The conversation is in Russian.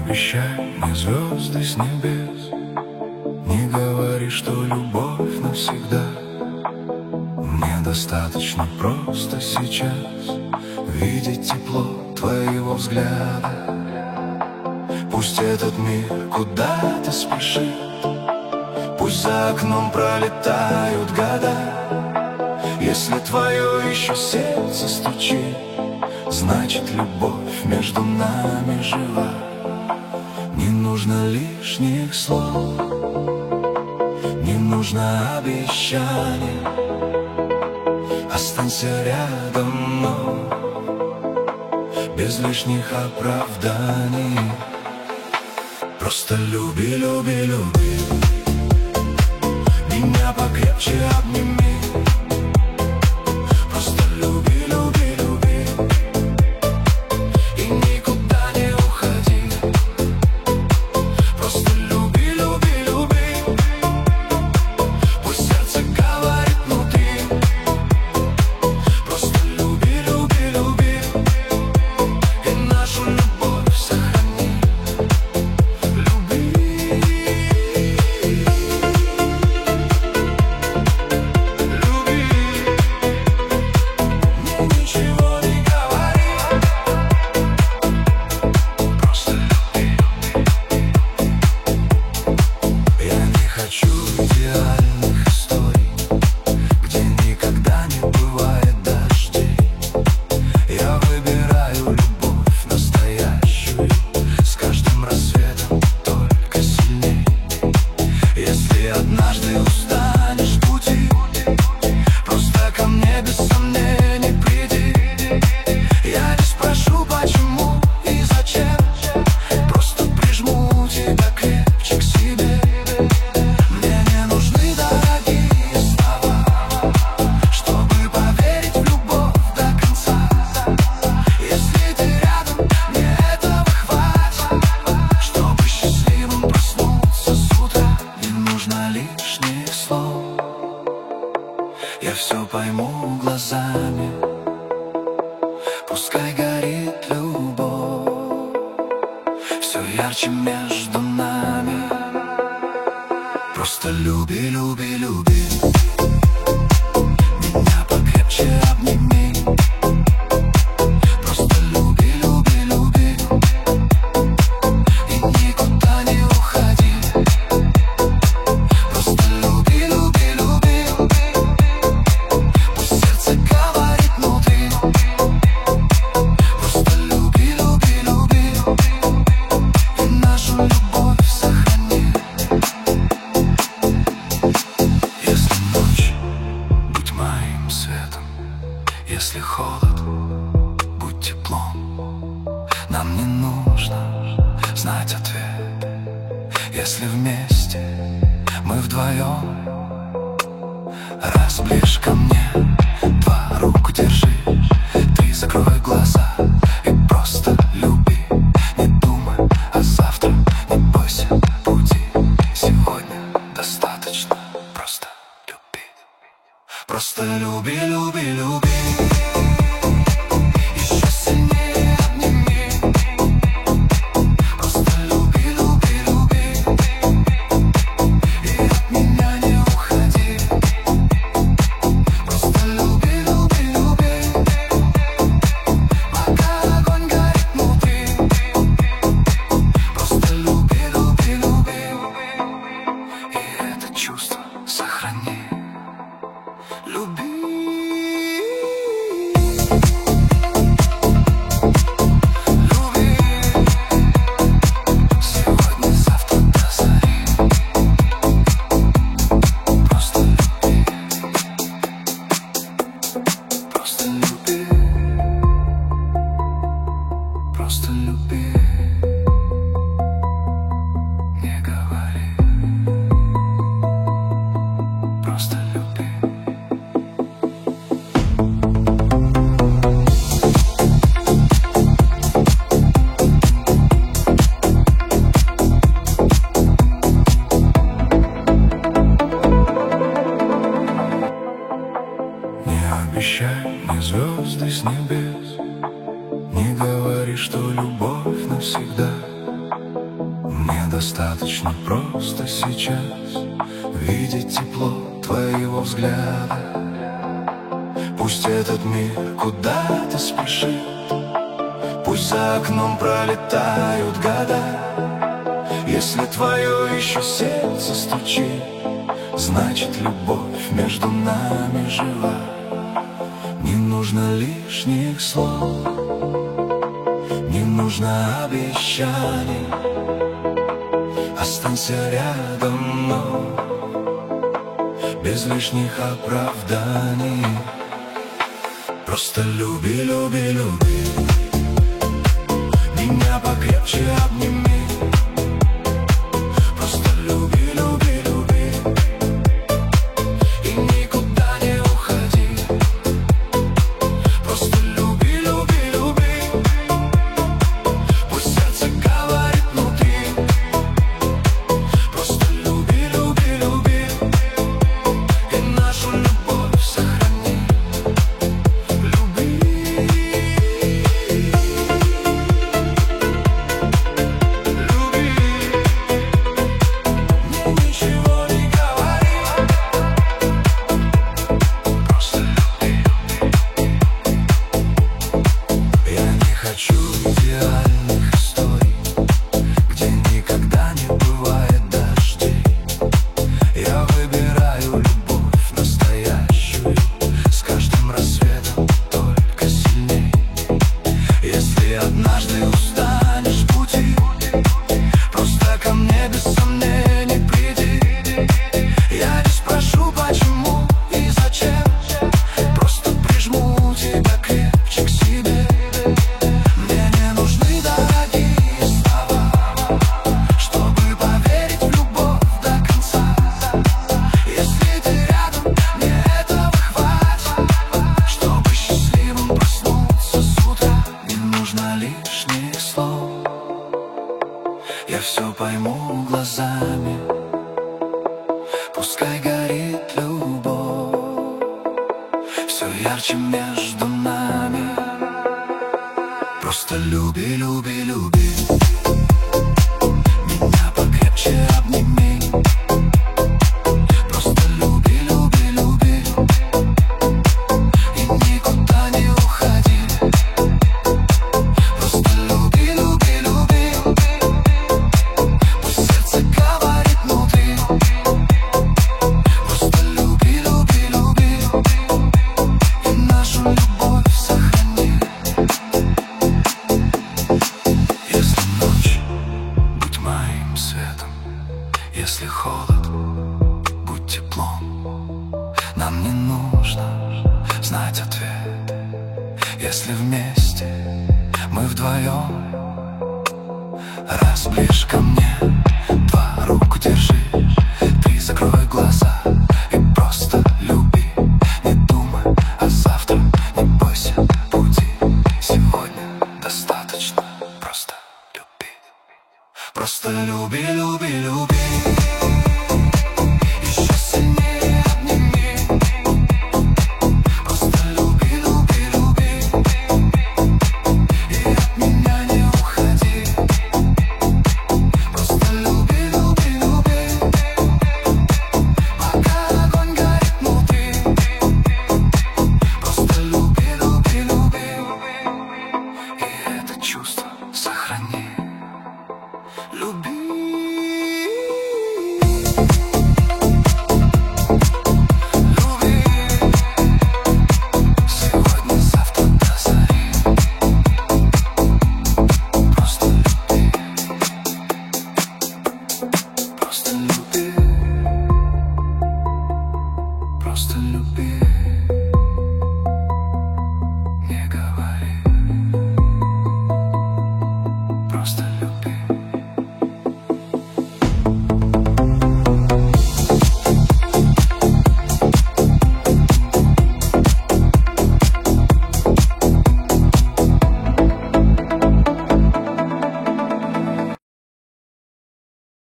обещай мне звезды с небес, не говори, что любовь навсегда. Мне достаточно просто сейчас видеть тепло твоего взгляда. Пусть этот мир куда-то спешит, пусть за окном пролетают года. Если твое еще сердце стучит, значит, любовь между нами жива. Не нужно лишних слов, не нужно обещаний. Останься рядом, но без лишних оправданий. Просто люби, люби, люби, меня покрепче обними. Просто люби, люби, люби и никуда не уходи. Просто люби, люби, люби, пусть сердце говорит внутри. Просто люби, люби, люби и нашу любовь сохрани. Люби. Хочу идеальных историй, где никогда не бывает дождей. Я выбираю любовь настоящую, с каждым рассветом только сильней. Если однажды устанешь в пути, просто ко мне без сомнений приди. Я не спрошу, почему и зачем, просто прижму тебя крепче к себе. Я все пойму глазами, пускай горит любовь, все ярче между нами. Просто люби, люби, люби, меня покрепче обними. Просто люби, люби, люби и никуда не уходи. Просто люби, люби, люби, пусть сердце говорит внутри. Просто люби, люби, люби и нашу любовь сохрани. Если ночь, будь моим светом, если холод, будь теплом. Нам не нужно знать ответ, если вместе мы вдвоем. Раз ближе ко мне, два руку держи, ты закрой глаза и просто люби. Не думай о завтра, не бойся пути. Сегодня достаточно просто любить. Просто люби, люби, люби. Еще сильнее обними. Просто люби, люби, люби и от меня не уходи. Просто люби, люби, люби, пока огонь горит внутри. Просто люби, люби, люби и это чувство сохрани. Люби. Сегодня, завтра до зари. Просто люби. Просто люби. Просто люби. Не говори. Просто люби. Не обещай мне звезды с небес, не говори, что любовь навсегда. достаточно просто сейчас видеть тепло твоего взгляда. Пусть этот мир куда-то спешит, пусть за окном пролетают года. Если твое еще сердце стучит, значит любовь между нами жива. Не нужно лишних слов, не нужно обещаний. Останься рядом, но без лишних оправданий. Просто люби, люби, люби, меня покрепче обними. Просто люби, люби, люби и никуда не уходи. Просто люби, люби, люби, пусть сердце говорит внутри. Просто люби, люби, люби и нашу любовь сохрани. Люби. Хочу идеальных историй, где никогда не бывает дождей. Я выбираю любовь настоящую, с каждым рассветом только сильней. Если однажды устанешь в пути, просто ко мне без сомнений приди. Я не спрошу, почему и зачем, просто прижму тебя крепче к себе. Лишних слов я все пойму глазами. Пускай горит любовь все ярче между нами. Просто люби, люби, люби, меня покрепче обними. Просто люби, люби, люби и никуда не уходи. Если холод, будь теплом. Нам не нужно знать ответ. Если вместе мы вдвоем, раз ближе ко мне, два руку держи. Ты закрой глаза и просто люби. Не думай о завтра, не бойся пути. Сегодня достаточно просто любить. Просто люби, люби, люби. Сохрани, люби. Люби. Сегодня, завтра до зари. Просто люби. Просто люби. Просто люби.